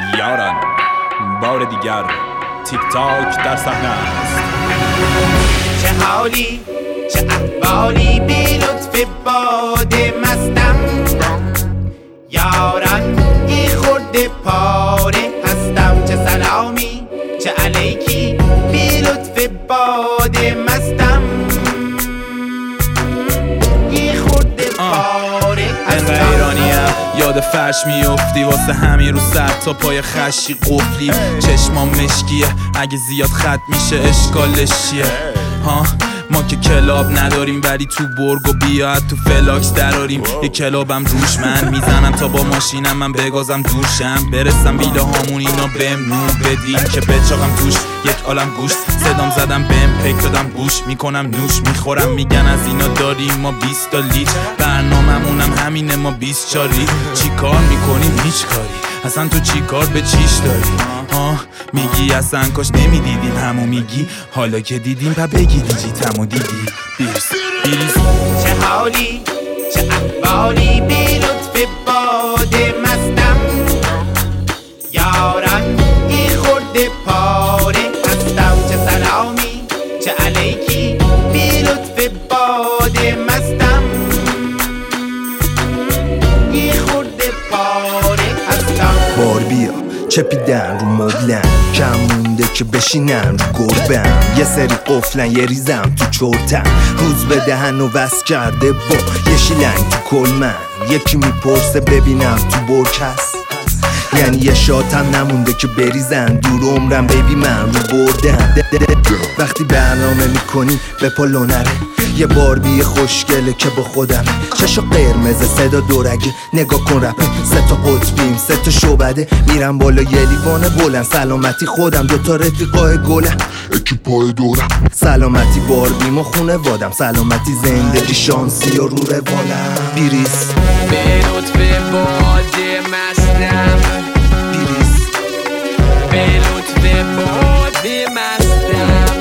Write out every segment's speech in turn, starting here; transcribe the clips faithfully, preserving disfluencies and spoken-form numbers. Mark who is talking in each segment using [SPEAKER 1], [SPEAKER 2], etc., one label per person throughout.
[SPEAKER 1] یاران بار دیگر تیک تاک در صحنه است.
[SPEAKER 2] چه حالی چه احوالی بی لطف باد مستم، یاران ای خورده پاره هستم. چه سلامی چه علیکی بی لطف باد مستم، ای خورده پاره هستم.
[SPEAKER 1] ایرانیم یاد فرش میافتی واسه همین رو سر تا پای خشی قفلی. چشمام مشکیه اگه زیاد خط میشه اشکالش چیه ها؟ ما که کلاب نداریم ولی تو برگ و بیاد تو فلاکس دراریم. یه کلابم روش من میزنم تا با ماشینم من بگازم دوشم برسم ویلا هامون اینا بهم نون بدین که بچاقم توش یک عالم گوش. صدام زدم بهم پیک دادم گوش میکنم نوش میخورم میگن از اینا داریم ما بیست تا لیت. برناممونم همینه ما بیست چاری. چی کار میکنیم هیچ کاری اصلا تو چی کار به چیش داری ها؟ میگی اصلا کاش نمیدیدیم همو میگی حالا که دیدیم پا بگی دیجیتمو دیدی. بیرس بیرس
[SPEAKER 2] چه حالی چه احوالی بی لطف باد مستم، یاران ای خورده پاره هستم. چه سلامی چه علیکی بی لطف باد مستم، ای خورده پاره هستم.
[SPEAKER 3] بار بیا چپیدن رو مبلن کم مونده که بشینن رو گربن. یه سری قفلن یه ریزم تو چرتن روز به دهن و وست کرده با یه شیلنگ تو کلمن. یکی میپرسه ببینم تو برک هست، یعنی یه شاتم نمونده که بریزن دور عمرم بیبی من رو بردن. وقتی برنامه میکنی به پا نره یه باربی خوشگله که با خودمه. چشا قرمز صدا دورگه نگاه کن رپه سه تا قطبیم سه تا شعبده میرم بالا یه لیوان بلند. سلامتی خودم دوتا رفیقای گلم اکی پای دورم. سلامتی باربیم و خونه وادم، سلامتی زندگی شانسی و رو روالم. بیریس
[SPEAKER 4] به لطف باد مستم،
[SPEAKER 3] بیریس
[SPEAKER 4] به لطف باد مستم،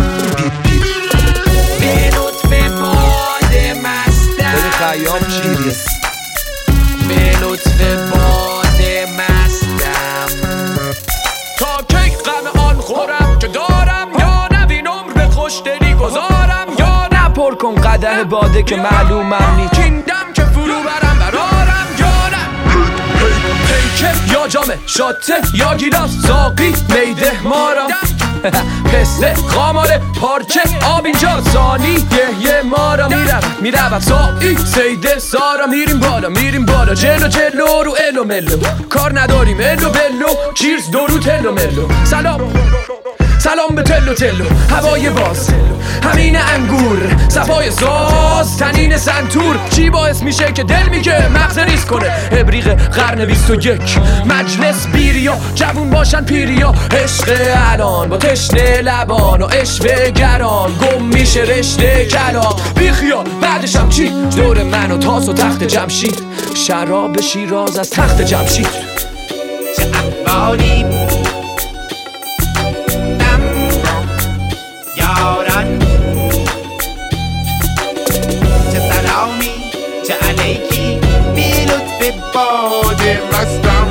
[SPEAKER 4] به لطف باد مستم،
[SPEAKER 3] خیام بیریس
[SPEAKER 4] به لطف باد مستم. تا کی غم آن خورم که دارم، یا نبین عمر به خوشدلی گذارم، یا نپر کن قدح باده که معلومم نی کیندم که فرو برم برارم، یا نه پیکه یا جامه شاته یا گیلاس ساقی میده مارم. پسته خاماره پارچه آب اینجا سانی یه یه مارا. میرم میرم سایی سیده سارا. میریم بالا میریم بالا جلو جلو رو الو ملو. کار نداریم الو بلو چیرز دورو تلو ملو. سلام سلام به تلو تلو هوای باز همین انگور صفای ساز تنین سنتور. چی باعث میشه که دل میگه مغز ریز کنه؟ ابریق قرن بیست و یک مجلس بیریا جوون باشن پیریا. عشق الان با تشنه لبان و اشوه گران گم میشه رشته کلام. بیخیال بعدشم چی؟ دور من و تاس و تخت جمشید شراب شیراز از تخت جمشید.
[SPEAKER 2] چه احوالی یاران، چه سلامی چه علیکی بی لطف باد مستم.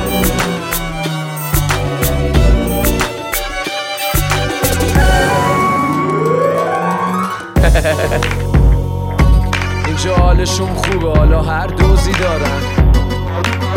[SPEAKER 4] اینجا حالشون خوبه حالا هر دوزی دارن.